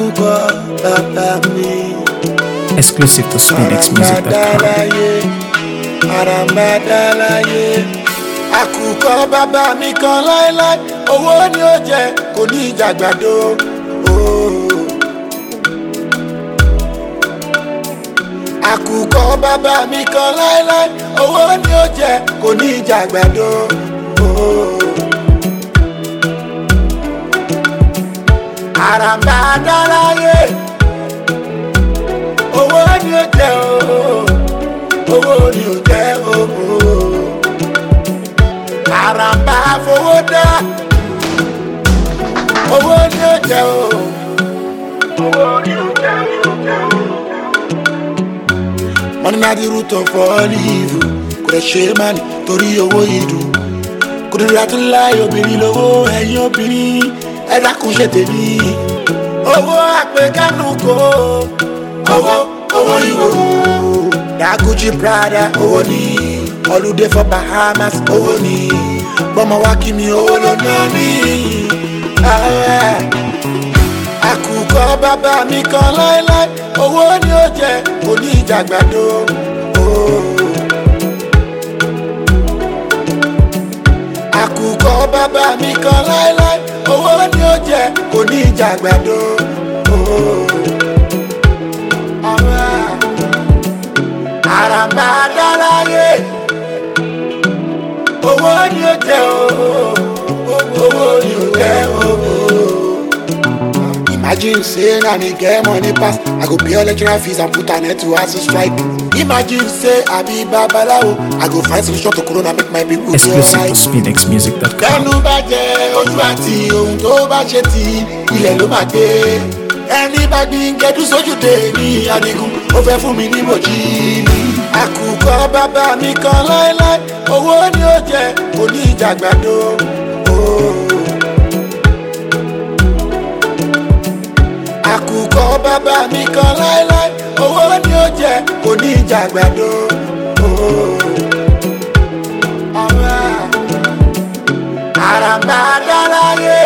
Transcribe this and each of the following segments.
àkùkọ bàbá mi. Exclusive to SpinXmusic.com. Àràmàdàláyé àkùkọ bàbá mi kan láéláé, owó ni ó jẹ kò ní ìjàgbàdo. Àkùkọ bàbá mi kan láéláé, owó ni ó jẹ kò ní ìjàgbàdo. Àràmàdàláyé owó ni ó jẹ owó ni ó jẹ àràmbá fowó dá owó ni ó jẹ owó ni ó jẹ. Money na the root of all evil, kò lè ṣe mani torí owó ìdùn. Kò lè ratú láì obìnrin lówó, ẹ̀yin obìnrin ẹ dákun ṣe tèmi. Owó àpèkánú kò owó ìwò. That Gucci Prada owó ni, holiday for Bahamas owó ni, bọ́mọ wá kí mi owó ló ná mi. Àkùkọ bàbá mi kan láéláé, owó ni ó jẹ kò ní ìjàgbàdo. Àkùkọ bàbá mi kan láéláé, owó ni ó jẹ kò ní ìjàgbàdo. Àràmàdàláyé owó ni ó jẹ owó ni ó jẹ Imagine say na me get money pass, I go pay all lecturer fees and put an end to hustle strike. Imagine say I be babalawo, I go find solution to corona, make my people feel Exclusive right. to SpinXmusic.com. Ẹnu bá jẹ ojú àti ohun tó bá ṣe ti ilẹ̀ ló máa gbé. Ẹni bá gbin gẹdú sójú dé ní Adigun, ó fẹ́ fún mi ní mòjì ní. Àkùkọ bàbá mi kan láéláé, owó ni ó jẹ kò ní ìjàgbàdo. Àkùkọ bàbá mi kan láéláé, owó ni ó jẹ kò ní ìjàgbàdo. Àràmàdàláyé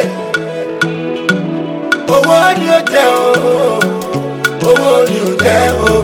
owó ni ó jẹ owó ni ó jẹ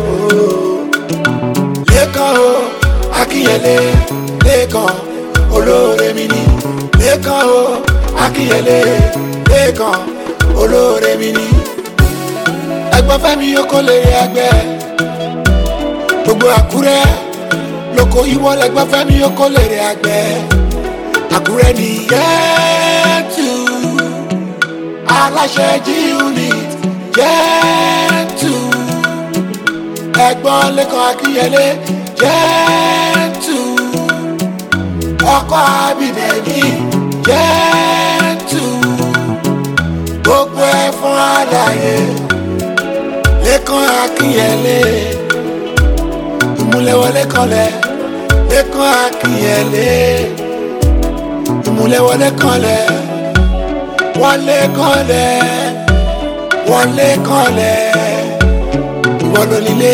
Lékan Akínyẹlé, Lékan olóore mi ni. Lékan Akínyẹlé, Lékan olóore mi ni. Ẹ̀gbọ́n Fẹ́mi oko lè rí ẹgbẹ́, gbogbo Àkúrẹ́ lóko ìwọ lẹ́gbọ́n Fẹ́mi oko lè rí ẹgbẹ́. Àkúrẹ́ ni yẹ́tù aláṣẹ G-Unit yẹ́tù. Ẹ̀gbọ́n Lékan Akínyẹlé yẹ́tù. Ọkọ Abídèmí yẹ́tù. Gbogbo ẹ̀ fún àlàyé. Lékan Akínyẹlé ìmúlẹ̀wọlé kanlẹ̀. Lékan Akínyẹlé ìmúlẹ̀wọlé kanlẹ̀. Wọlé kanlẹ̀, wọlé kanlẹ̀, ìwọ ló nílé.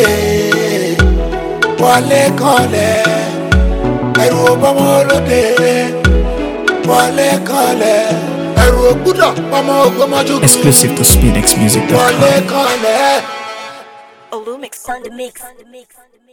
Wọlé kanlẹ̀, ẹrù ọbọmọ olóde. Wọlé kanlẹ̀, ẹrù ògbúdọ̀ ọmọ ògbómọjú. Exclusive to SpinXmusic.com. Wọlé kanlẹ̀. Olumix on the mix.